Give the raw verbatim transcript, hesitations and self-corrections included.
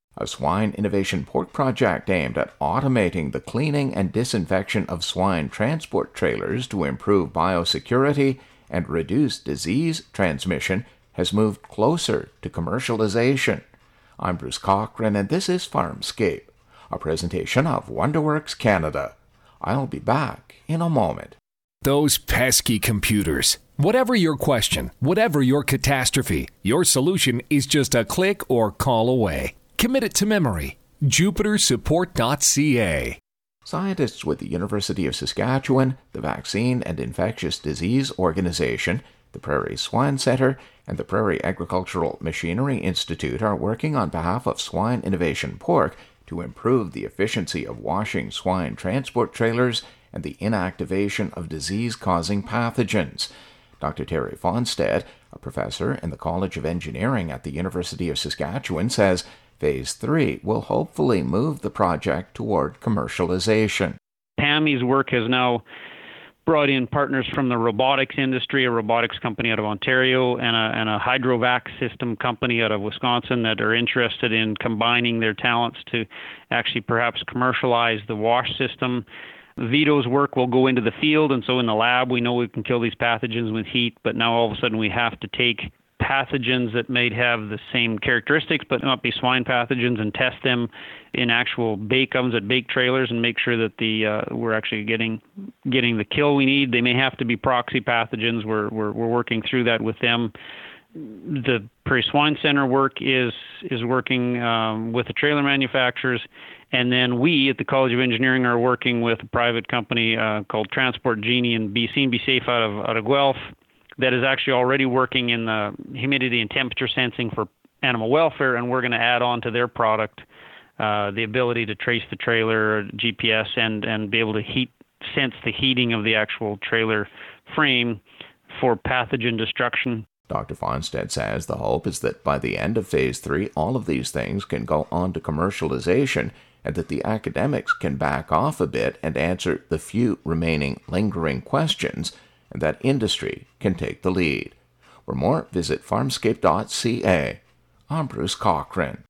A swine innovation pork project aimed at automating the cleaning and disinfection of swine transport trailers to improve biosecurity and reduce disease transmission has moved closer to commercialization. I'm Bruce Cochran, and this is Farmscape, a presentation of WonderWorks Canada. I'll be back in a moment. Those pesky computers. Whatever your question, whatever your catastrophe, your solution is just a click or call away. Commit it to memory. Jupiter Support dot c a. Scientists with the University of Saskatchewan, the Vaccine and Infectious Disease Organization, the Prairie Swine Centre, and the Prairie Agricultural Machinery Institute are working on behalf of Swine Innovation Pork to improve the efficiency of washing swine transport trailers and the inactivation of disease-causing pathogens. Doctor Terry Fonstead, a professor in the College of Engineering at the University of Saskatchewan, says Phase three will hopefully move the project toward commercialization. P A M I's work has now brought in partners from the robotics industry, a robotics company out of Ontario, and a, and a hydrovac system company out of Wisconsin that are interested in combining their talents to actually perhaps commercialize the wash system. Vito's work will go into the field, and so in the lab we know we can kill these pathogens with heat, but now all of a sudden we have to take pathogens that may have the same characteristics but not be swine pathogens and test them in actual bake ovens at bake trailers and make sure that the uh, we're actually getting getting the kill we need. They may have to be proxy pathogens. We're we're, we're working through that with them. The Prairie Swine Centre work is is working um, with the trailer manufacturers, and then we at the College of Engineering are working with a private company uh, called Transport Genie and Be Seen, Be Safe out of out of Guelph that is actually already working in the humidity and temperature sensing for animal welfare, and we're going to add on to their product uh, the ability to trace the trailer, G P S, and, and be able to heat sense the heating of the actual trailer frame for pathogen destruction. Doctor Fonstead says the hope is that by the end of Phase three, all of these things can go on to commercialization and that the academics can back off a bit and answer the few remaining lingering questions, and that industry can take the lead. For more, visit farmscape dot c a. I'm Bruce Cochran.